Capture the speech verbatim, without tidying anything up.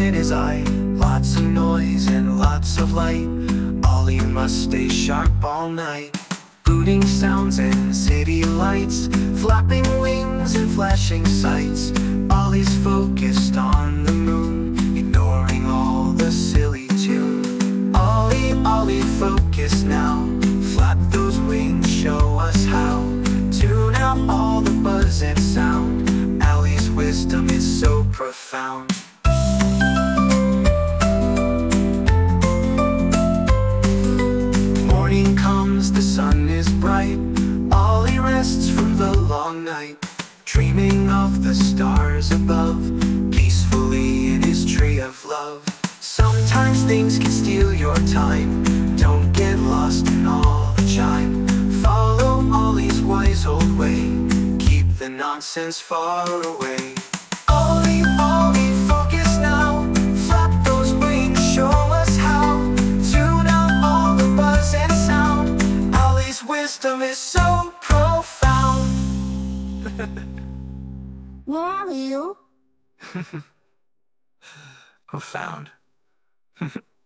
in his eye. Lots of noise and lots of light. Ollie must stay sharp all night. Booting sounds and city lights, flapping wings and flashing sights. Ollie's focused on the moon, ignoring all the silly tune. Ollie, Ollie, focus now. Flap those wings, show us how. Tune out all the buzz and sound. Allie's wisdom is so profound. Morning comes, the sun is bright. Ollie rests from the long night, dreaming of the stars above, peacefully in his tree of love. Sometimes things can steal your time. Don't get lost in all the chime. Follow Ollie's wise old way. Keep the nonsense far away. Ollie, Ollie, focus now. Flap those wings, show us how. Tune out all the buzz and sound. Ollie's wisdom is so profound. Where are you? Profound.